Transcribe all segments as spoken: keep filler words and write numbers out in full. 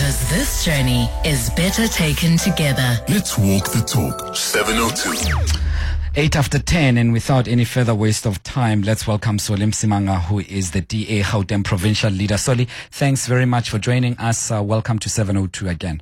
Because this journey is better taken together. Let's walk the talk. seven oh two. Eight after ten, and without any further waste of time, let's welcome Solly Msimanga, who is the D A Gauteng provincial leader. Solly, thanks very much for joining us. Uh, welcome to seven oh two again.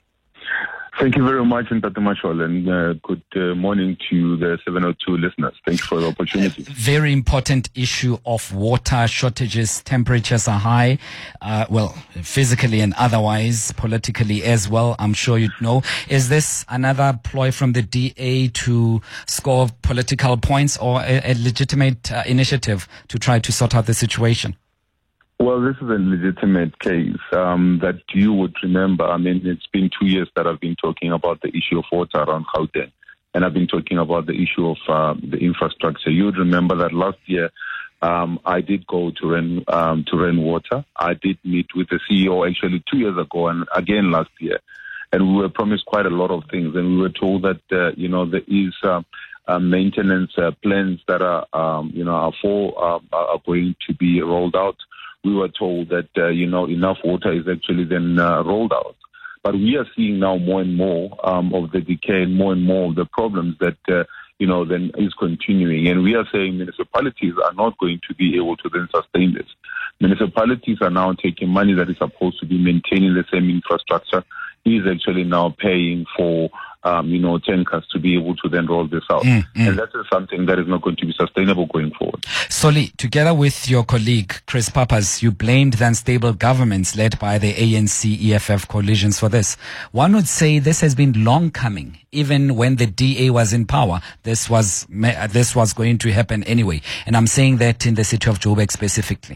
Thank you very much, Ntate Mashol, and uh, good uh, morning to the seven oh two listeners. Thank you for the opportunity. Very important issue of water shortages. Temperatures are high, uh, well, physically and otherwise, politically as well, I'm sure you know. Is this another ploy from the D A to score political points, or a, a legitimate uh, initiative to try to sort out the situation? Well, this is a legitimate case um, that you would remember. I mean, it's been two years that I've been talking about the issue of water around Gauteng, and I've been talking about the issue of uh, the infrastructure. You would remember that last year um, I did go to Ren, um, to Ren Water. I did meet with the C E O actually two years ago and again last year, and we were promised quite a lot of things, and we were told that, uh, you know, there is uh, uh, maintenance uh, plans that are, um, you know, are, for, uh, are going to be rolled out. We were told that, uh, you know, enough water is actually then uh, rolled out. But we are seeing now more and more um, of the decay and more and more of the problems that, uh, you know, then is continuing. And we are saying municipalities are not going to be able to then sustain this. Municipalities are now taking money that is supposed to be maintaining the same infrastructure, is actually now paying for Um, you know, tankers to be able to then roll this out. Mm, mm. And that is something that is not going to be sustainable going forward. Solly, together with your colleague, Chris Pappas, you blamed the unstable governments led by the A N C E F F coalitions for this. One would say this has been long coming. Even when the D A was in power, this was, this was going to happen anyway. And I'm saying that in the city of Joburg specifically.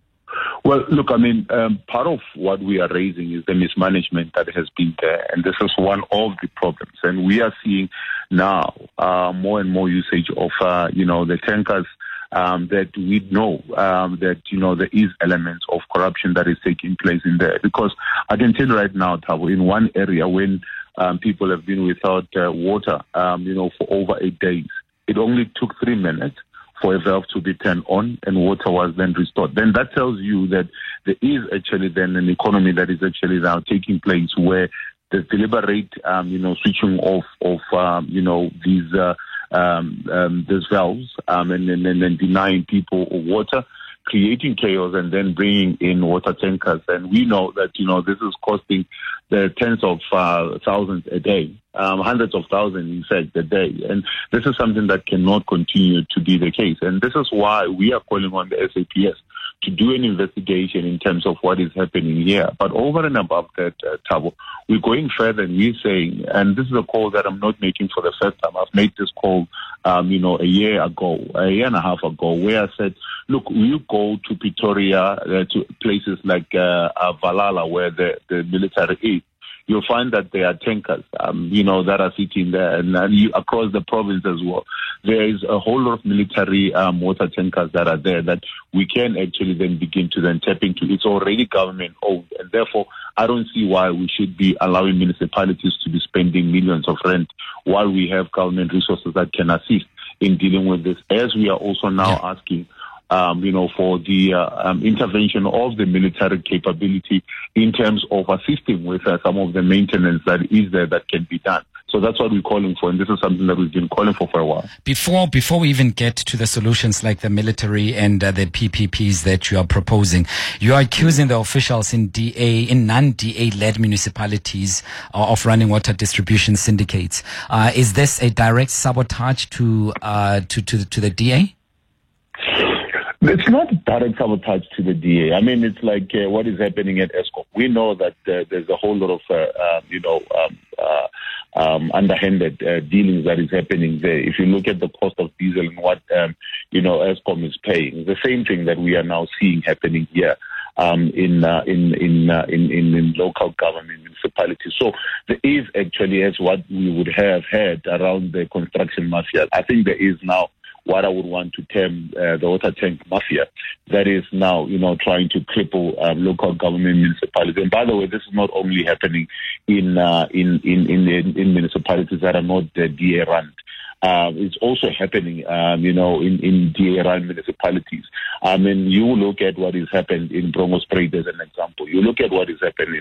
Well, look, I mean, um, part of what we are raising is the mismanagement that has been there, and this is one of the problems. And we are seeing now uh, more and more usage of, uh, you know, the tankers um, that we know um, that, you know, there is elements of corruption that is taking place in there. Because I can tell you right now, Thabo, in one area when um, people have been without uh, water, um, you know, for over eight days, it only took three minutes for a valve to be turned on and water was then restored. Then that tells you that there is actually then an economy that is actually now taking place where the deliberate, um, you know, switching off of, um, you know, these uh, um, um, these valves um, and then and, and denying people water, creating chaos, and then bringing in water tankers. And we know that, you know, this is costing the tens of uh, thousands a day, um, hundreds of thousands, in fact, a day. And this is something that cannot continue to be the case. And this is why we are calling on the S A P S to do an investigation in terms of what is happening here. But over and above that, uh, Thabo, we're going further and we're saying, and this is a call that I'm not making for the first time. I've made this call, um, you know, a year ago, a year and a half ago, where I said, look, you go to Pretoria, uh, to places like uh, uh, Valhalla, where the, the military is, you'll find that there are tankers, um, you know, that are sitting there, and, and you, across the province as well. There is a whole lot of military um, water tankers that are there that we can actually then begin to then tap into. It's already government owned, and therefore I don't see why we should be allowing municipalities to be spending millions of rent while we have government resources that can assist in dealing with this, as we are also now yeah. asking Um, you know, for the uh, um, intervention of the military capability in terms of assisting with uh, some of the maintenance that is there that can be done. So that's what we're calling for, and this is something that we've been calling for for a while. Before before we even get to the solutions like the military and uh, the P P Ps that you are proposing, you are accusing the officials in D A, in non-D A-led municipalities uh, of running water distribution syndicates. Uh, is this a direct sabotage to uh, to to, to the D A? It's not direct sabotage to the D A. I mean, it's like uh, what is happening at Eskom. We know that uh, there's a whole lot of, uh, uh, you know, um, uh, um, underhanded uh, dealings that is happening there. If you look at the cost of diesel and what, um, you know, Eskom is paying, the same thing that we are now seeing happening here um, in, uh, in, in, uh, in, in, in local government municipalities. So there is actually, as what we would have had around the construction mafia, I think there is now what I would want to term uh, the water tank mafia that is now, you know, trying to cripple um, local government municipalities. And by the way, this is not only happening in uh, in, in, in, in municipalities that are not uh, D A run. Uh, it's also happening, um, you know, in, in D A-run municipalities. I mean, you look at what has happened in Bromos Parade as an example. You look at what has happened in Hammanskraal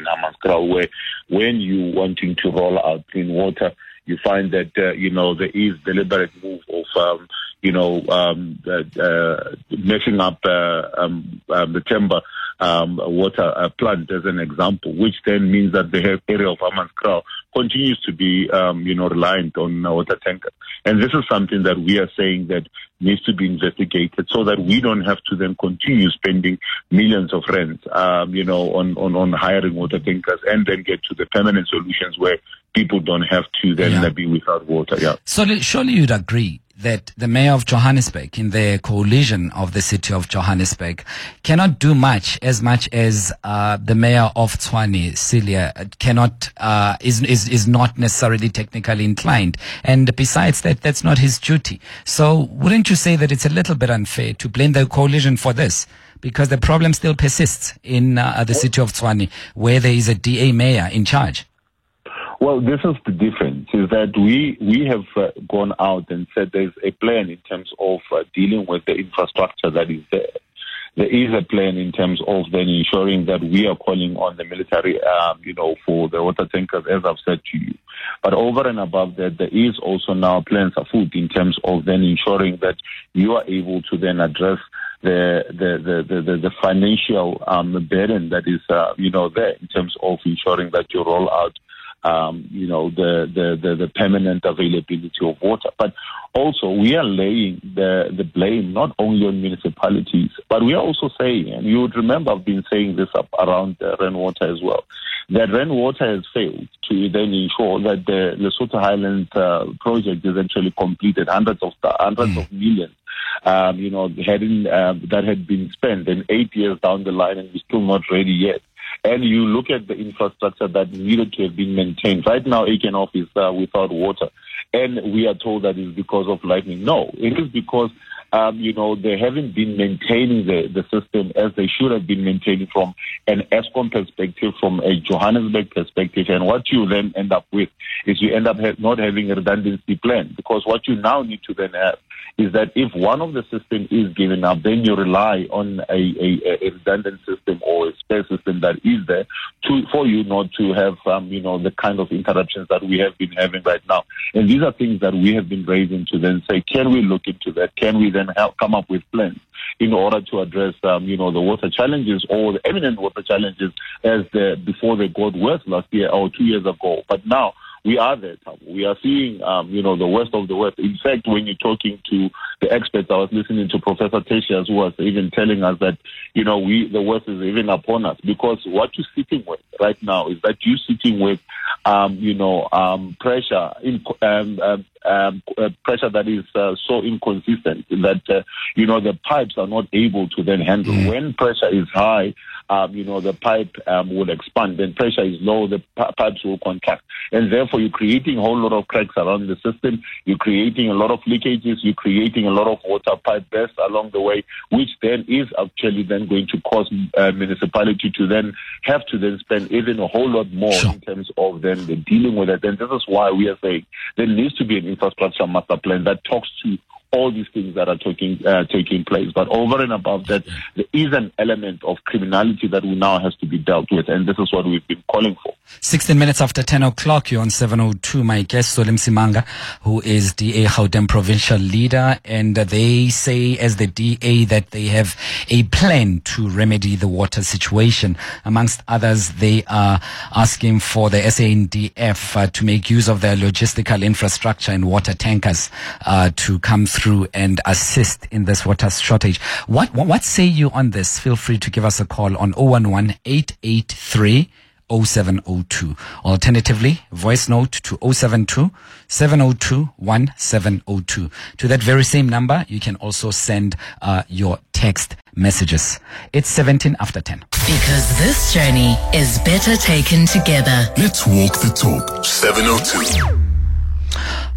Hammanskraal, where when you wanting to roll out clean water, you find that, uh, you know, there is deliberate move of, um, you know, um, uh, uh, messing up uh, um, uh, the timber um, water uh, plant as an example, which then means that the area of Hammanskraal continues to be, um, you know, reliant on uh, water tankers. And this is something that we are saying that needs to be investigated so that we don't have to then continue spending millions of rands, um, you know, on, on, on hiring water tankers and then get to the permanent solutions where people don't have to then yeah. be without water. Yeah. So surely you'd agree that the mayor of Johannesburg, in the coalition of the city of Johannesburg, cannot do much as much as uh, the mayor of Tshwane, Celia, cannot uh, is is is not necessarily technically inclined, and besides that, that's not his duty. So wouldn't you say that it's a little bit unfair to blame the coalition for this? Because the problem still persists in uh, the city of Tshwane, where there is a D A mayor in charge. Well, this is the difference, is that we we have uh, gone out and said there's a plan in terms of uh, dealing with the infrastructure that is there. There is a plan in terms of then ensuring that we are calling on the military, um, you know, for the water tankers, as I've said to you. But over and above that, there is also now plans afoot in terms of then ensuring that you are able to then address the the the the, the, the financial um, burden that is, uh, you know, there in terms of ensuring that you roll out Um, you know, the, the, the, the permanent availability of water. But also we are laying the, the blame not only on municipalities, but we are also saying, and you would remember I've been saying this up around uh, rainwater as well, that rainwater has failed to then ensure that the Lesotho Highlands uh, project is actually completed, hundreds of hundreds mm. of millions. Um, you know, hadn't, uh, that had been spent in eight years down the line, and we're still not ready yet. And you look at the infrastructure that needed to have been maintained. Right now, Aikenhof is uh, without water. And we are told that it's because of lightning. No, it is because, um, you know, they haven't been maintaining the, the system as they should have been maintaining from an Eskom perspective, from a Johannesburg perspective. And what you then end up with is you end up ha- not having a redundancy plan. Because what you now need to then have is that if one of the systems is given up, then you rely on a, a, a redundant system or a spare system that is there to, for you not to have, um, you know, the kind of interruptions that we have been having right now. And these are things that we have been raising to then say, can we look into that? Can we then help come up with plans in order to address, um, you know, the water challenges or the imminent water challenges as the, before they got worse last year or two years ago. But now, we are there, Tom. We are seeing, um, you know, the worst of the worst. In fact, when you're talking to the experts, I was listening to Professor Tessias, who was even telling us that, you know, we the worst is even upon us. Because what you're sitting with right now is that you're sitting with, um, you know, um, pressure, in, um, uh, um, uh, pressure that is uh, so inconsistent that, uh, you know, the pipes are not able to then handle. Mm. When pressure is high, um, you know, the pipe um, will expand. When pressure is low, the p- pipes will contract. And therefore, you're creating a whole lot of cracks around the system. You're creating a lot of leakages. You're creating a lot of water pipe bursts along the way, which then is actually then going to cause uh, municipality to then have to then spend even a whole lot more sure. in terms of then the dealing with it. And this is why we are saying there needs to be an infrastructure master plan that talks to all these things that are taking uh, taking place. But over and above that, there is an element of criminality that we now has to be dealt with, and this is what we've been calling for. sixteen minutes after ten o'clock, you're on seven oh two. My guest, Solly Msimanga, who is D A Gauteng provincial leader, and uh, they say as the D A that they have a plan to remedy the water situation. Amongst others, they are asking for the S A N D F uh, to make use of their logistical infrastructure and water tankers uh, to come through through and assist in this water shortage. What, what what say you on this? Feel free to give us a call on zero one one, eight eight three, zero seven zero two. Alternatively, voice note to zero seven two, seven zero two, one seven zero two. To that very same number, you can also send uh, your text messages. It's seventeen after ten. Because this journey is better taken together. Let's walk the talk. seven oh two.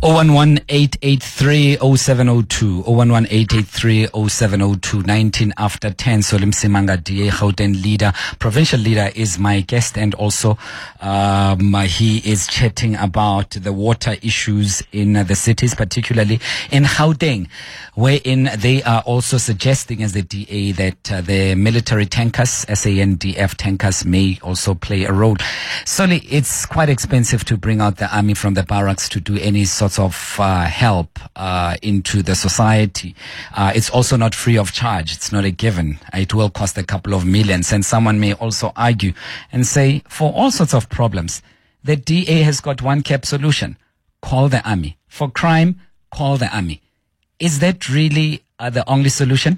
oh one one, eight eight three, oh seven oh two, oh one one, eight eight three, oh seven oh two, nineteen after ten. Solly Msimanga, D A Gauteng leader, provincial leader, is my guest, and also um, he is chatting about the water issues in uh, the cities, particularly in Gauteng, wherein they are also suggesting as the D A that uh, the military tankers, S A N D F tankers, may also play a role. Solly, it's quite expensive to bring out the army from the barracks to do any sort of uh, help uh, into the society. Uh, it's also not free of charge. It's not a given. It will cost a couple of millions. And someone may also argue and say, for all sorts of problems, the D A has got one cap solution: call the army. For crime, call the army. Is that really uh, the only solution?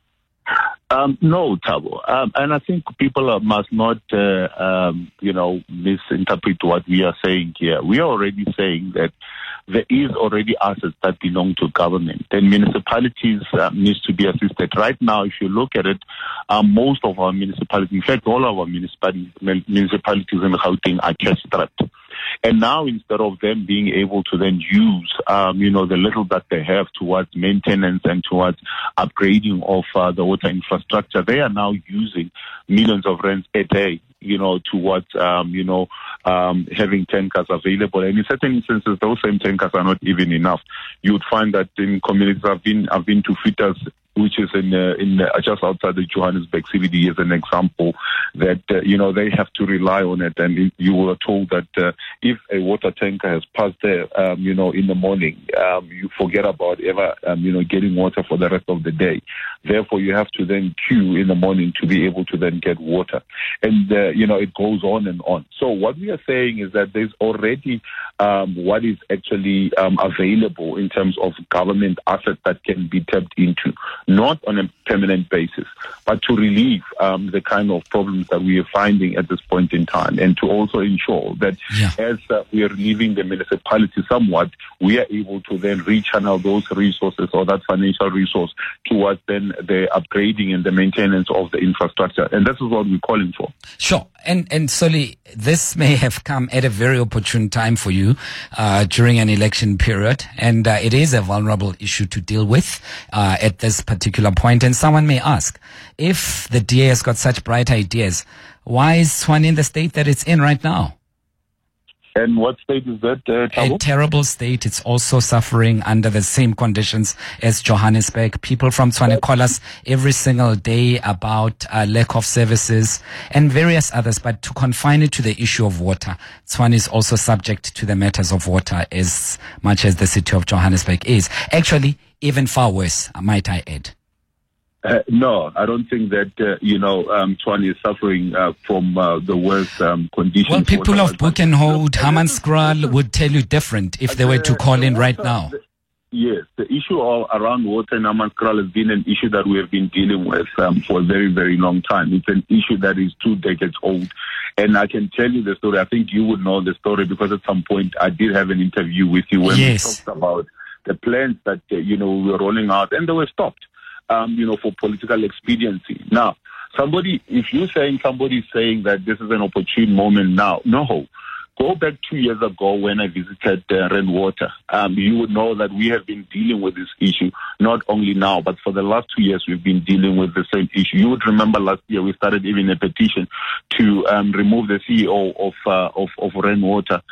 Um, no, Thabo. Um, and I think people uh, must not, uh, um, you know, misinterpret what we are saying here. We are already saying that there is already assets that belong to government, and municipalities uh, needs to be assisted. Right now, if you look at it, um, most of our municipalities, in fact, all of our municipalities, municipalities in Gauteng are cash-strapped. And now, instead of them being able to then use, um, you know, the little that they have towards maintenance and towards upgrading of uh, the water infrastructure, they are now using millions of rands a day, you know, towards, um, you know, um, having tankers available. And in certain instances, those same tankers are not even enough. You would find that in communities, I've been, I've been to Fitters, which is in uh, in uh, just outside the Johannesburg C B D, as an example, that uh, you know they have to rely on it. And you were told that uh, if a water tanker has passed there, um, you know, in the morning, um, you forget about ever, um, you know, getting water for the rest of the day. Therefore, you have to then queue in the morning to be able to then get water, and uh, you know it goes on and on. So what we are saying is that there's already um, what is actually um, available in terms of government assets that can be tapped into, not on a permanent basis, but to relieve um, the kind of problems that we are finding at this point in time, and to also ensure that yeah. as uh, we are relieving the municipality somewhat, we are able to then rechannel those resources or that financial resource towards then the upgrading and the maintenance of the infrastructure. And this is what we're calling for. Sure. And, and Solly, this may have come at a very opportune time for you uh, during an election period, and uh, it is a vulnerable issue to deal with uh, at this particular point. And someone may ask, if the D A has got such bright ideas, why is Tshwane in the state that it's in right now? And what state is that, uh, Thabo? A terrible state. It's also suffering under the same conditions as Johannesburg. People from Tshwane call us every single day about uh, lack of services and various others. But to confine it to the issue of water, Tshwane is also subject to the matters of water as much as the city of Johannesburg is. Actually, even far worse, might I add. Uh, no, I don't think that, uh, you know, um, Tshwane is suffering uh, from uh, the worst um, conditions. Well, people of Buchenhout, Hammanskraal would tell you different if they were to call in right now. Yes, the issue all around water in Hammanskraal has been an issue that we have been dealing with um, for a very, very long time. It's an issue that is two decades old. And I can tell you the story. I think you would know the story because at some point I did have an interview with you when yes. we talked about the plans that, uh, you know, we were rolling out, and they were stopped. Um, you know, for political expediency. Now, somebody, if you're saying somebody is saying that this is an opportune moment now, no. Go back two years ago when I visited uh, Rainwater. Um, you would know that we have been dealing with this issue, not only now, but for the last two years we've been dealing with the same issue. You would remember last year we started even a petition to um, remove the C E O of uh, of, of Rainwater.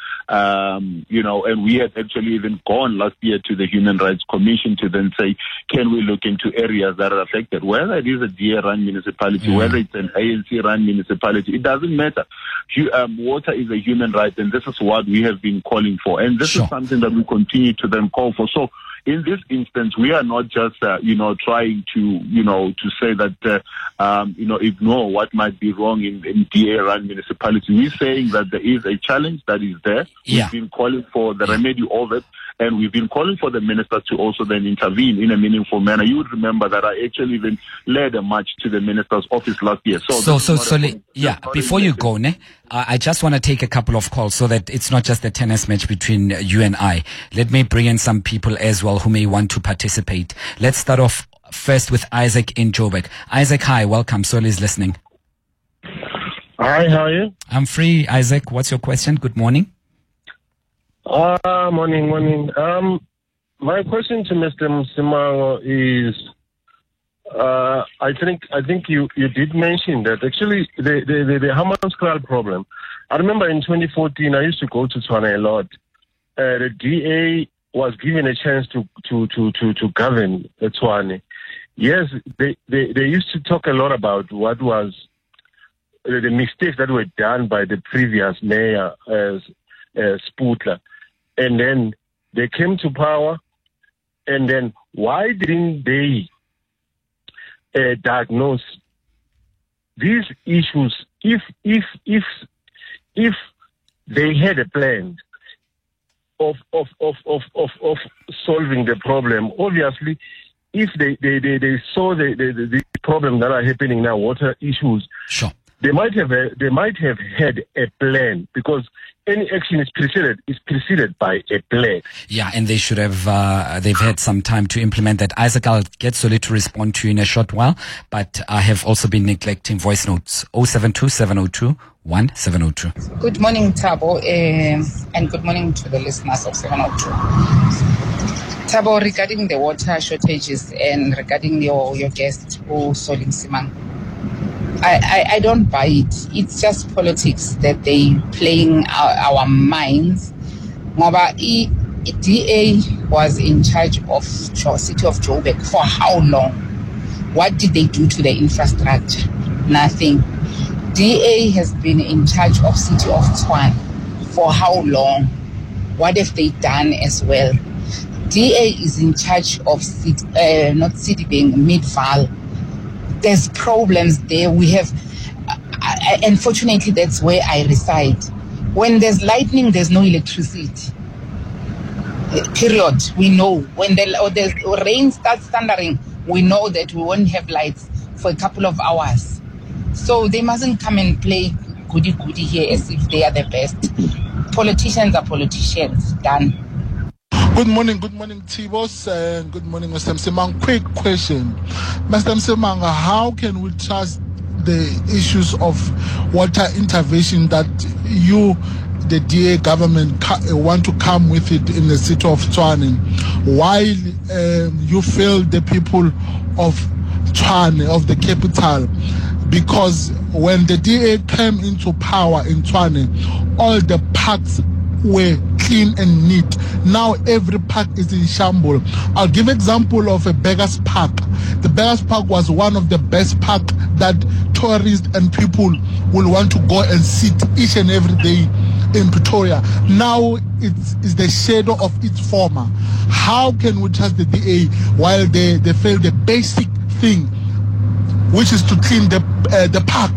Um, you know, and we had actually even gone last year to the Human Rights Commission to then say, can we look into areas that are affected? Whether it is a D A-run municipality, mm. whether it's an A N C-run municipality, it doesn't matter. Um, water is a human right, and this is what we have been calling for. And this sure. is something that we continue to then call for. So in this instance, we are not just, uh, you know, trying to, you know, to say that, uh, um, you know, ignore what might be wrong in, in D A-run municipality. We're saying that there is a challenge that is there. Yeah. We've been calling for the remedy of it. And we've been calling for the minister to also then intervene in a meaningful manner. You would remember that I actually even led a march to the minister's office last year. So, so, so, so a, yeah, before you go, ne, uh, I just want to take a couple of calls so that it's not just a tennis match between you and I. Let me bring in some people as well who may want to participate. Let's start off first with Isaac in Joburg. Isaac, hi, welcome. Solly's listening. Hi, how are you? I'm free, Isaac. What's your question? Good morning. Uh, morning, morning. Um, my question to Mister Msimango is, uh, I think I think you, you did mention that actually the the the, the Hammanskraal problem. I remember in twenty fourteen I used to go to Tshwane a lot. Uh, the D A was given a chance to to to to, to govern Tshwane. Yes, they, they they used to talk a lot about what was uh, the mistakes that were done by the previous mayor, uh, uh, Sputler. And then they came to power, and then why didn't they uh, diagnose these issues if if if if they had a plan of of of of of, of solving the problem? Obviously, if they they, they, they saw the, the the problem that are happening now, water issues, sure, they might have a, they might have had a plan, because any action is preceded is preceded by a plan. Yeah, and they should have, uh, they've had some time to implement that. Isaac, I'll get Solly to respond to you in a short while, but I have also been neglecting voice notes. oh seven two, seven oh two, one seven oh two. Good morning, Thabo, uh, and good morning to the listeners of seven oh two. Thabo, regarding the water shortages and regarding your, your guest, Solly Msimango, I, I, I don't buy it. It's just politics that they playing our, our minds. Ngoba I, I D A was in charge of City of Joburg for how long? What did they do to the infrastructure? Nothing. D A has been in charge of City of Tshwane for how long? What have they done as well? D A is in charge of city, uh, not City being Midvaal. There's problems there. We have, uh, unfortunately, that's where I reside. When there's lightning, there's no electricity. Uh, period. We know. When the, or the rain starts thundering, we know that we won't have lights for a couple of hours. So they mustn't come and play goody-goody here as if they are the best. Politicians are politicians. Done. Good morning, good morning, Tibos, and good morning, Mister Msimango. Quick question. Mister Msimango, how can we trust the issues of water intervention that you, the D A government, want to come with it in the city of Tshwane, while um, you fail the people of Tshwane, of the capital? Because when the D A came into power in Tshwane, all the parks were clean and neat. Now every park is in shambles. I'll give example of a Beggars Park. The Beggars Park was one of the best park that tourists and people will want to go and sit each and every day in Pretoria. Now it's, it's the shadow of its former. How can we trust the D A while they, they fail the basic thing, which is to clean the uh, the park?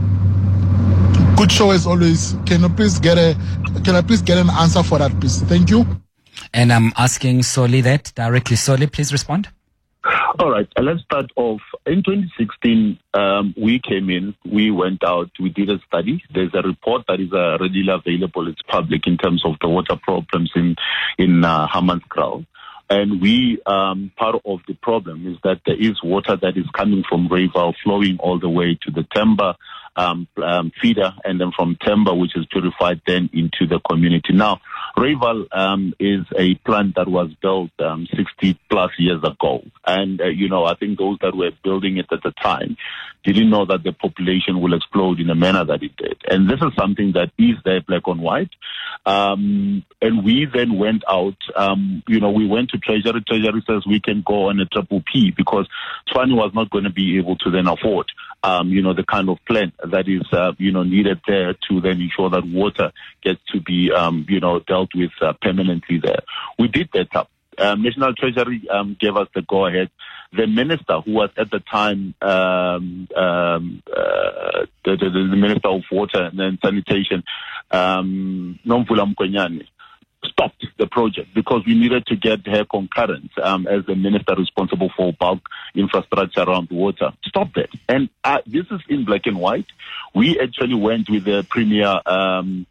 Good show as always. Can you please get a can I please get an answer for that, please? Thank you. And I'm asking Solly that directly. Solly, please respond. All right, uh, let's start off. In twenty sixteen, um, we came in, we went out, we did a study. There's a report that is uh, readily available. It's public in terms of the water problems in in uh, Hammanskraal. And we, um, part of the problem is that there is water that is coming from Rayville flowing all the way to the Temba um, um, feeder, and then from Temba, which is purified, then into the community. Now, Rayville um, is a plant that was built um, sixty plus years ago. And, uh, you know, I think those that were building it at the time didn't know that the population will explode in the manner that it did. And this is something that is there black on white. Um, and we then went out, um, you know, we went to Treasury. Treasury says we can go on a triple P because Tshwane was not going to be able to then afford, um, you know, the kind of plan that is, uh, you know, needed there to then ensure that water gets to be, um, you know, dealt with uh, permanently there. We did that up. Um, National Treasury um, gave us the go-ahead. The minister, who was at the time um, um, uh, the, the, the Minister of Water and then Sanitation, um, Nomvula Mkwenyane, stopped the project because we needed to get her concurrence um, as the minister responsible for bulk infrastructure around water. Stop that. And uh, this is in black and white. We actually went with the Premier um,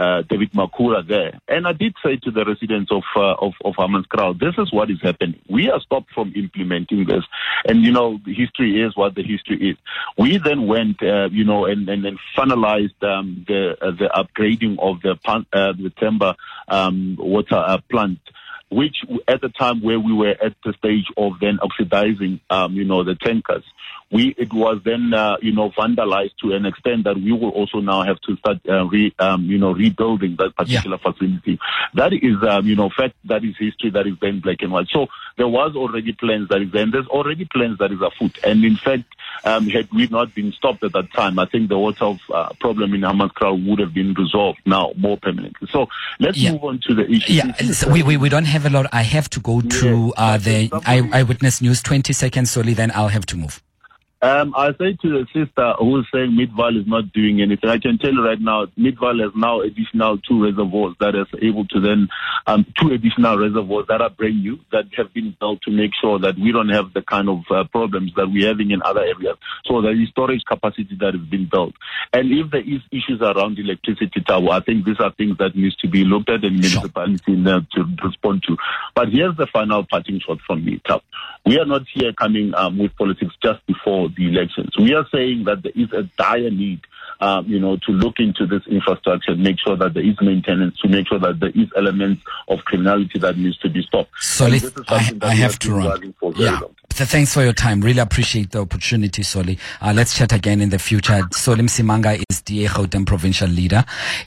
uh, David Makura there. And I did say to the residents of uh, of, of Hammanskraal, this is what is happening. We are stopped from implementing this. And, you know, the history is what the history is. We then went, uh, you know, and, and then finalized um, the uh, the upgrading of the, uh, the Temba um, water uh, plant, which at the time where we were at the stage of then oxidizing, um, you know, the tankers, we it was then, uh, you know, vandalized to an extent that we will also now have to start, uh, re, um, you know, rebuilding that particular yeah. facility. That is, um, you know, fact, that is history, that is then black and white. So there was already plans that is there, and there's already plans that is afoot. And in fact, um, had we not been stopped at that time, I think the water uh, problem in Hammanskraal would have been resolved now more permanently. So let's yeah. move on to the issue. Yeah, so we, we we don't have a lot. I have to go to uh, the eye, Eyewitness News. twenty seconds, Solly, then I'll have to move. Um, I say to the sister who is saying Midvaal is not doing anything, I can tell you right now, Midvaal has now additional two reservoirs that is able to then, um, two additional reservoirs that are brand new, that have been built to make sure that we don't have the kind of uh, problems that we're having in other areas. So there is storage capacity that has been built. And if there is issues around electricity tower, I think these are things that needs to be looked at and municipality sure. to respond to. But here's the final parting shot from me, Tab. We are not here coming um, with politics just before the elections. We are saying that there is a dire need, um, you know, to look into this infrastructure, make sure that there is maintenance, to make sure that there is elements of criminality that needs to be stopped. Solly, I, I have to run. Yeah. Thanks for your time. Really appreciate the opportunity, Solly. Uh, let's chat again in the future. Solly Msimanga is D A Gauteng provincial leader.